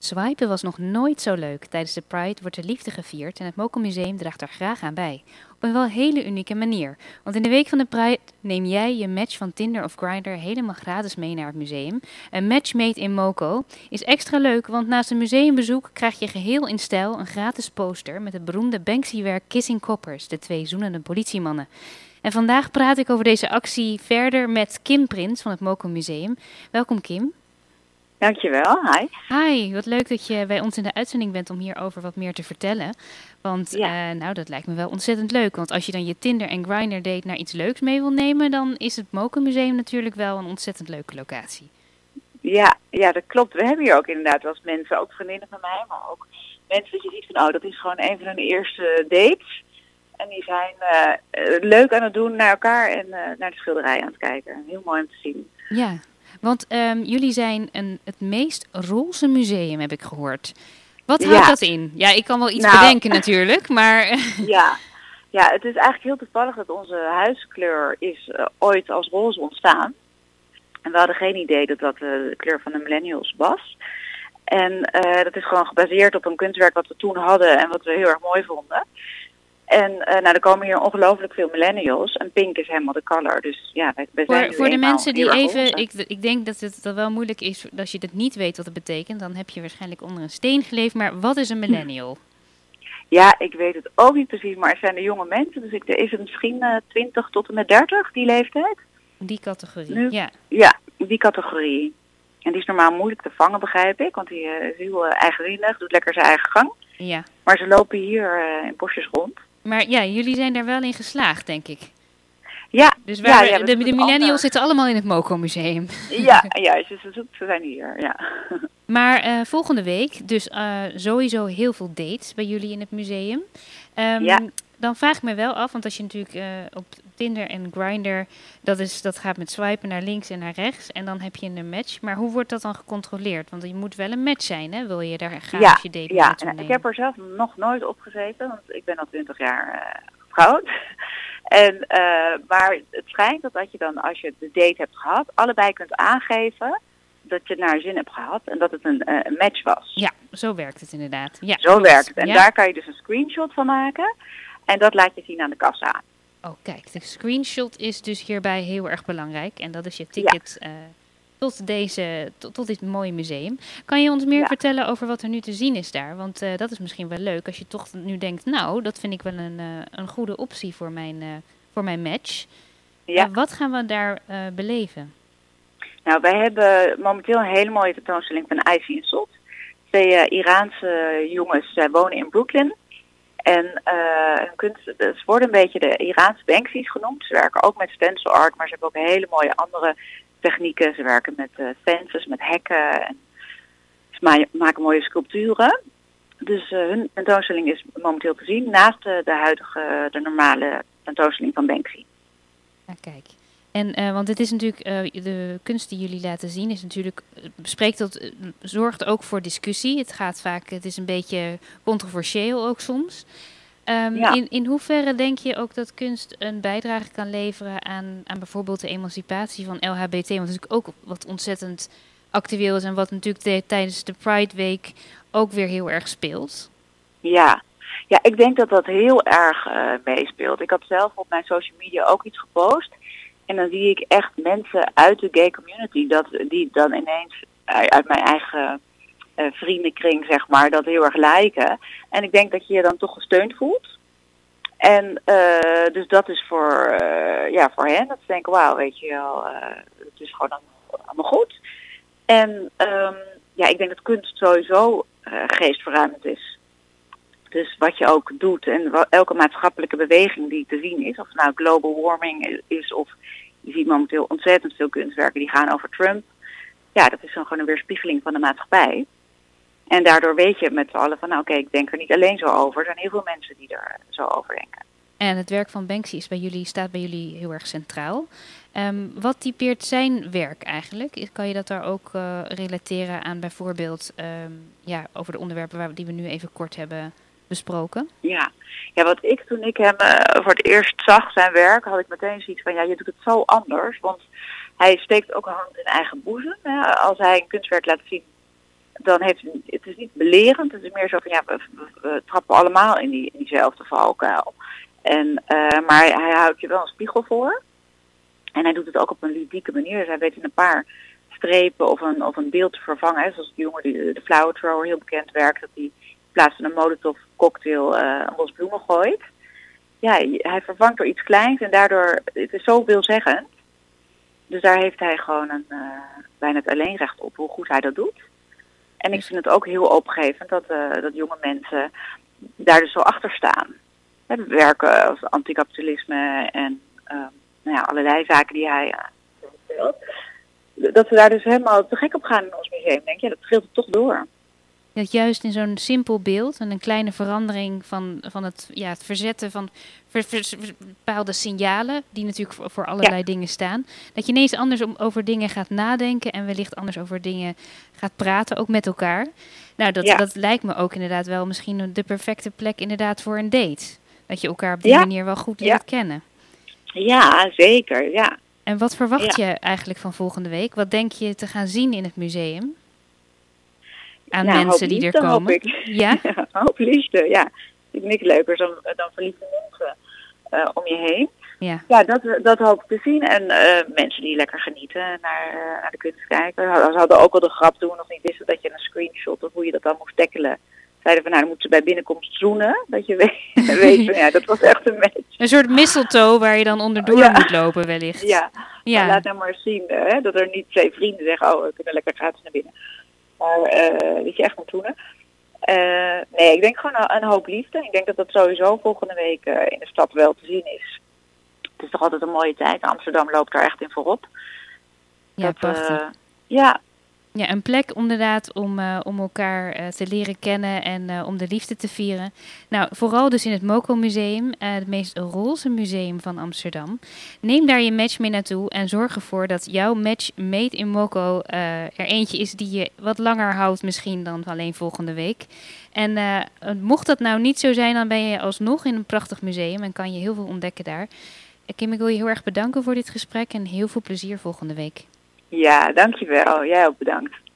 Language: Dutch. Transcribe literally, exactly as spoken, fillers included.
Swipen was nog nooit zo leuk. Tijdens de Pride wordt de liefde gevierd en het Moco Museum draagt er graag aan bij. Op een wel hele unieke manier. Want in de week van de Pride neem jij je match van Tinder of Grindr helemaal gratis mee naar het museum. Een match made in Moco is extra leuk, want naast een museumbezoek krijg je geheel in stijl een gratis poster met het beroemde Banksy-werk Kissing Coppers, de twee zoenende politiemannen. En vandaag praat ik over deze actie verder met Kim Prins van het Moco Museum. Welkom Kim. Dankjewel, hi. Hi, wat leuk dat je bij ons in de uitzending bent om hierover wat meer te vertellen. Want ja. uh, nou, dat lijkt me wel ontzettend leuk. Want als je dan je Tinder en Grindr date naar iets leuks mee wil nemen, dan is het Moco Museum natuurlijk wel een ontzettend leuke locatie. Ja, ja, dat klopt. We hebben hier ook inderdaad wel eens mensen, ook vriendinnen van mij, maar ook mensen dat je ziet van, oh, dat is gewoon een van hun eerste dates. En die zijn uh, leuk aan het doen naar elkaar en uh, naar de schilderij aan het kijken. Heel mooi om te zien. Ja. Want um, jullie zijn een, het meest roze museum, heb ik gehoord. Wat houdt ja. dat in? Ja, ik kan wel iets nou, bedenken natuurlijk, maar... ja. ja, het is eigenlijk heel toevallig dat onze huiskleur is uh, ooit als roze ontstaan. En we hadden geen idee dat dat uh, de kleur van de millennials was. En uh, dat is gewoon gebaseerd op een kunstwerk wat we toen hadden en wat we heel erg mooi vonden. En uh, nou, er komen hier ongelooflijk veel millennials. En pink is helemaal de color. Dus ja, wij, wij zijn Voor, voor de mensen die even... Ik, ik denk dat het dat wel moeilijk is, als je het niet weet wat het betekent. Dan heb je waarschijnlijk onder een steen geleefd. Maar wat is een millennial? Ja, ik weet het ook niet precies. Maar het zijn de jonge mensen. Dus ik, is het misschien uh, twintig tot en met dertig, die leeftijd? Die categorie, nu, ja. Ja, die categorie. En die is normaal moeilijk te vangen, begrijp ik. Want die uh, is heel uh, eigenzinnig, doet lekker zijn eigen gang. Ja. Maar ze lopen hier uh, in bosjes rond. Maar ja, jullie zijn daar wel in geslaagd, denk ik. Ja. Dus waar, ja, ja, de, de millennials ander. zitten allemaal in het Moco Museum. Ja, ja ze, ze, ze zijn hier, ja. Maar uh, volgende week, dus uh, sowieso heel veel dates bij jullie in het museum. Um, ja. Dan vraag ik me wel af, want als je natuurlijk uh, op Tinder en Grindr, dat, is, dat gaat met swipen naar links en naar rechts. En dan heb je een match. Maar hoe wordt dat dan gecontroleerd? Want je moet wel een match zijn, hè? Wil je daar graag ja, je date ja. naartoe nemen? Ik heb er zelf nog nooit op gezeten, want ik ben al twintig jaar uh, getrouwd. En, uh, maar het schijnt dat, dat je dan, als je de date hebt gehad, allebei kunt aangeven dat je het naar zin hebt gehad en dat het een, uh, een match was. Ja, zo werkt het inderdaad. Ja, zo klopt. werkt het. En ja. daar kan je dus een screenshot van maken. En dat laat je zien aan de kassa. Oh, kijk, de screenshot is dus hierbij heel erg belangrijk. En dat is je ticket ja. uh, tot, deze, tot, tot dit mooie museum. Kan je ons meer ja. vertellen over wat er nu te zien is daar? Want uh, dat is misschien wel leuk als je toch nu denkt, nou, dat vind ik wel een, uh, een goede optie voor mijn, uh, voor mijn match. Ja. Uh, wat gaan we daar uh, beleven? Nou, wij hebben momenteel een hele mooie tentoonstelling van Ivy en Sot. Twee uh, Iraanse jongens uh, wonen in Brooklyn. En uh, hun kunst, ze worden een beetje de Iraanse Banksy's genoemd. Ze werken ook met stencil art, maar ze hebben ook hele mooie andere technieken. Ze werken met uh, fences, met hekken. En ze ma- maken mooie sculpturen. Dus uh, hun tentoonstelling is momenteel te zien naast de, de huidige, de normale tentoonstelling van Banksy. Ja, kijk. En uh, want het is natuurlijk, uh, de kunst die jullie laten zien is natuurlijk, bespreekt dat, uh, zorgt ook voor discussie. Het gaat vaak, het is een beetje controversieel ook soms. Um, ja. in, in hoeverre denk je ook dat kunst een bijdrage kan leveren aan, aan bijvoorbeeld de emancipatie van L H B T? Want dat is natuurlijk ook wat ontzettend actueel is en wat natuurlijk de, tijdens de Pride Week ook weer heel erg speelt. Ja. Ja, ik denk dat dat heel erg uh, meespeelt. Ik had zelf op mijn social media ook iets gepost. En dan zie ik echt mensen uit de gay community, dat, die dan ineens uit mijn eigen uh, vriendenkring, zeg maar, dat heel erg lijken. En ik denk dat je je dan toch gesteund voelt. En uh, dus dat is voor, uh, ja, voor hen, dat ze denken, wauw, weet je wel, uh, het is gewoon allemaal goed. En um, ja, ik denk dat kunst sowieso uh, geestverruimend is. Dus wat je ook doet en wat, elke maatschappelijke beweging die te zien is, of het nou global warming is of je ziet momenteel ontzettend veel kunstwerken die gaan over Trump. Ja, dat is dan gewoon een weerspiegeling van de maatschappij. En daardoor weet je met z'n allen van, nou oké, okay, ik denk er niet alleen zo over. Er zijn heel veel mensen die er zo over denken. En het werk van Banksy is bij jullie, staat bij jullie heel erg centraal. Um, wat typeert zijn werk eigenlijk? Kan je dat daar ook uh, relateren aan bijvoorbeeld um, ja, over de onderwerpen waar, die we nu even kort hebben besproken? Ja. ja, wat ik toen ik hem uh, voor het eerst zag, zijn werk, had ik meteen zoiets van, ja, je doet het zo anders. Want hij steekt ook een hand in eigen boezem. Hè. Als hij een kunstwerk laat zien, dan heeft het, het is niet belerend. Het is meer zo van, ja, we, we, we trappen allemaal in, die, in diezelfde valkuil. En, uh, maar hij, hij houdt je wel een spiegel voor. En hij doet het ook op een ludieke manier. Dus hij weet in een paar strepen of een, of een beeld te vervangen. Hè. Zoals die jongen die de flower thrower heel bekend werkt. Dat hij in plaats van een Molotov cocktail uh, een bos bloemen gooit. Ja, hij vervangt door iets kleins en daardoor, het is zo veelzeggend. Dus daar heeft hij gewoon een, uh, bijna het alleenrecht op hoe goed hij dat doet. En ik vind het ook heel opgevend dat, uh, dat jonge mensen daar dus zo achter staan. We werken als anticapitalisme en uh, nou ja, allerlei zaken die hij stelt. Uh, dat ze daar dus helemaal te gek op gaan in ons museum. Denk je, ja, dat trilt het toch door. Dat juist in zo'n simpel beeld en een kleine verandering van, van het, ja, het verzetten van ver, ver, ver, bepaalde signalen, die natuurlijk voor, voor allerlei ja. dingen staan, dat je ineens anders om, over dingen gaat nadenken en wellicht anders over dingen gaat praten, ook met elkaar. Nou, dat, ja. dat lijkt me ook inderdaad wel misschien de perfecte plek inderdaad voor een date. Dat je elkaar op die ja. manier wel goed leert ja. kennen. Ja, zeker, ja. En wat verwacht ja. je eigenlijk van volgende week? Wat denk je te gaan zien in het museum? Aan nou, mensen die liefde, er komen. Hoop ik. Ja? ja, hoop liefde, ja. Dat vind ik niks leuker dan, dan verliefde mensen uh, om je heen. Ja, ja dat, dat hoop ik te zien. En uh, mensen die lekker genieten naar, uh, naar de kunst kijken. Ze hadden ook al de grap toen we nog niet wisten dat je een screenshot of hoe je dat dan moest tackelen. Zeiden van nou, dan moeten ze bij binnenkomst zoenen. Dat je weet, weet van ja, dat was echt een match. Een soort mistletoe waar je dan onderdoor ja. moet lopen wellicht. Ja, ja. laat nou maar eens zien hè, dat er niet twee vrienden zeggen, oh we kunnen lekker gratis naar binnen. Maar uh, dat je echt moet zoenen. Uh, nee, ik denk gewoon een, een hoop liefde. Ik denk dat dat sowieso volgende week uh, in de stad wel te zien is. Het is toch altijd een mooie tijd. Amsterdam loopt daar echt in voorop. Ja, dat, prachtig. Uh, ja. Ja, een plek inderdaad om, uh, om elkaar uh, te leren kennen en uh, om de liefde te vieren. Nou, vooral dus in het Moco Museum, uh, het meest roze museum van Amsterdam. Neem daar je match mee naartoe en zorg ervoor dat jouw match made in Moco uh, er eentje is die je wat langer houdt misschien dan alleen volgende week. En uh, mocht dat nou niet zo zijn, dan ben je alsnog in een prachtig museum en kan je heel veel ontdekken daar. Kim, ik wil je heel erg bedanken voor dit gesprek en heel veel plezier volgende week. Ja, dankjewel. Jij ook bedankt.